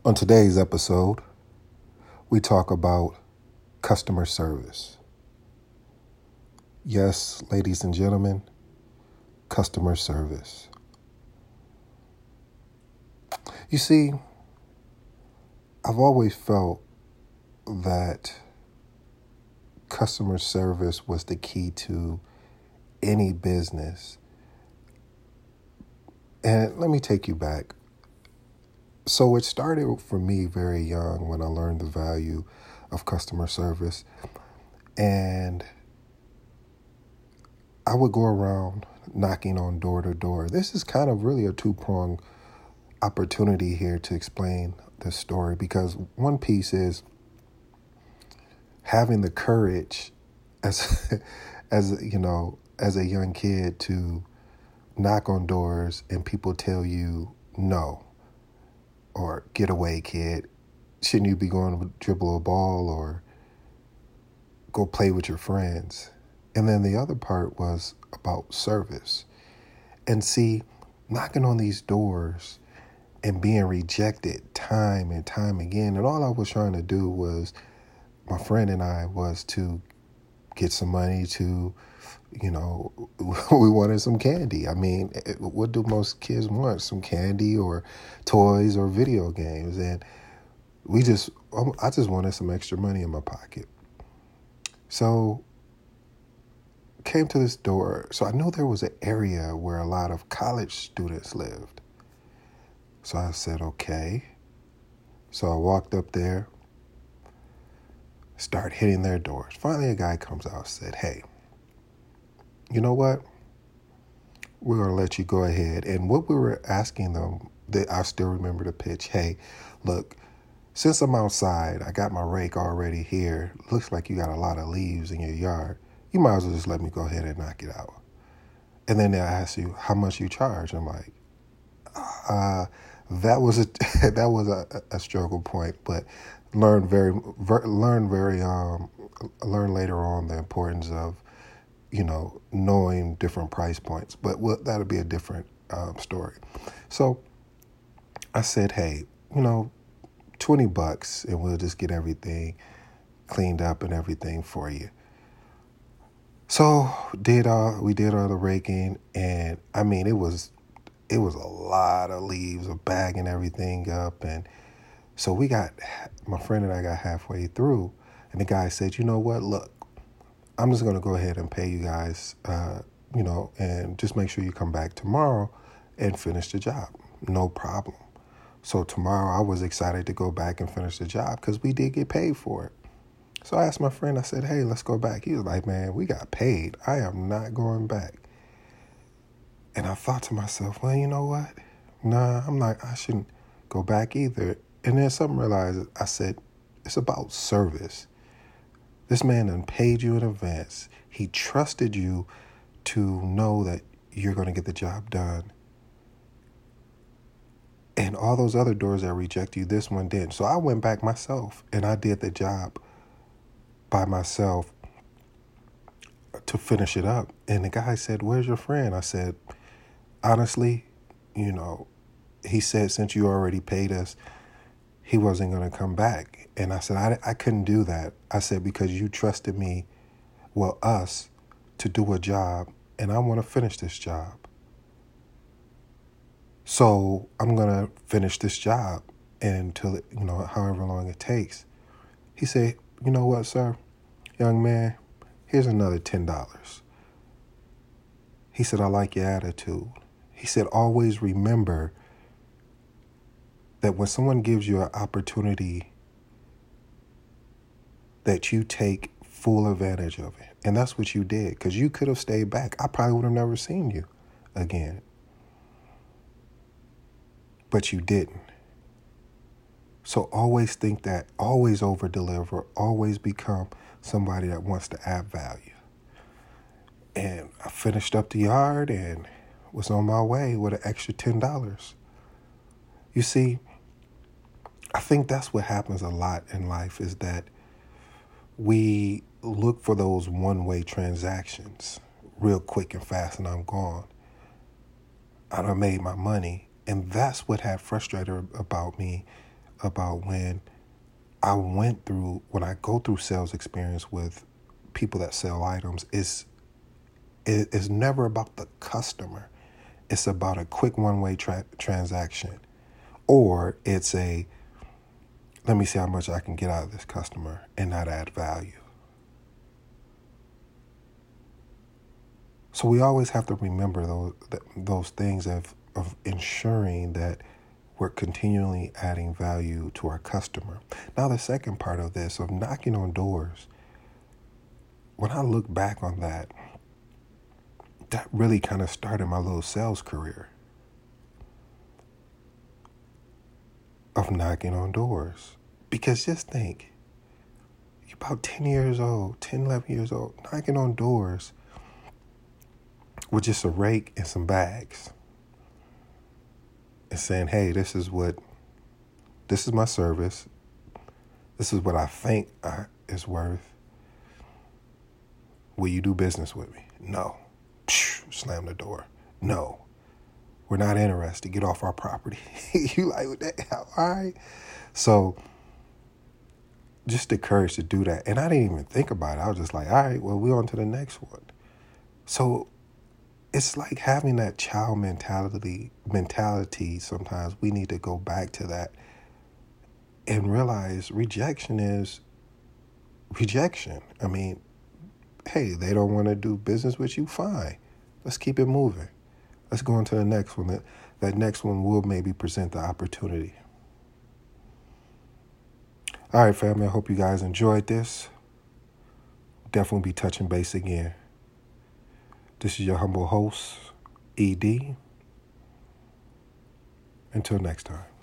On today's episode, we talk about customer service. Yes, ladies and gentlemen, customer service. You see, I've always felt that customer service was the key to any business. And let me take you back. So it started for me very young when I learned the value of customer service. And I would go around knocking on door to door. This is kind of really a two-pronged opportunity here to explain this story, because one piece is having the courage as as a young kid to knock on doors and people tell you no, or get away, kid. Shouldn't you be going to dribble a ball or go play with your friends? And then the other part was about service. And see, knocking on these doors and being rejected time and time again. And all I was trying to do was, my friend and I, was to get some money to, we wanted some candy. I mean, what do most kids want? Some candy or toys or video games. And I just wanted some extra money in my pocket. So came to this door. So I knew there was an area where a lot of college students lived. So I said, okay. So I walked up there, start hitting their doors. Finally, a guy comes out and said, hey, you know what? We're going to let you go ahead. And what we were asking them, I still remember the pitch. Hey, look, since I'm outside, I got my rake already here. Looks like you got a lot of leaves in your yard. You might as well just let me go ahead and knock it out. And then they'll ask you how much you charge. I'm like, that was a struggle point, but learn later on the importance of, knowing different price points. But that'll be a different story. So I said, hey, $20 and we'll just get everything cleaned up and everything for you. So we did all the raking, and I mean, it was a lot of leaves, a bagging everything up. And so my friend and I got halfway through, and the guy said, you know what, look, I'm just going to go ahead and pay you guys, and just make sure you come back tomorrow and finish the job. No problem. So tomorrow I was excited to go back and finish the job because we did get paid for it. So I asked my friend, I said, hey, let's go back. He was like, man, we got paid. I am not going back. And I thought to myself, well, you know what? Nah, I shouldn't go back either. And then something realized, I said, it's about service. This man done paid you in advance. He trusted you to know that you're going to get the job done. And all those other doors that reject you, this one didn't. So I went back myself and I did the job by myself to finish it up. And the guy said, where's your friend? I said, honestly, he said, since you already paid us, he wasn't going to come back. And I said, I couldn't do that. I said, because you trusted me, us, to do a job, and I want to finish this job. So I'm going to finish this job until, however long it takes. He said, you know what, sir, young man, here's another $10. He said, I like your attitude. He said, always remember that when someone gives you an opportunity, that you take full advantage of it. And that's what you did, because you could have stayed back. I probably would have never seen you again. But you didn't. So always think that, always over-deliver, always become somebody that wants to add value. And I finished up the yard and was on my way with an extra $10. You see, I think that's what happens a lot in life, is that we look for those one-way transactions real quick and fast, and I'm gone. I done made my money. And that's what had frustrated about me about when I go through sales experience with people that sell items, it's never about the customer. It's about a quick one-way transaction. Or it's let me see how much I can get out of this customer and not add value. So we always have to remember those things of ensuring that we're continually adding value to our customer. Now, the second part of this, of knocking on doors, when I look back on that really kind of started my little sales career of knocking on doors. Because just think, you're about 10, 11 years old, knocking on doors with just a rake and some bags and saying, hey, this is my service. This is what I think it's worth. Will you do business with me? No. Slam the door. No. We're not interested. Get off our property. You like, what that? All right. So just the courage to do that. And I didn't even think about it. I was just like, all right, well, we're on to the next one. So it's like having that child mentality. Sometimes we need to go back to that and realize rejection is rejection. I mean, hey, they don't want to do business with you, fine. Let's keep it moving. Let's go on to the next one. That next one will maybe present the opportunity. All right, family, I hope you guys enjoyed this. Definitely be touching base again. This is your humble host, ED. Until next time.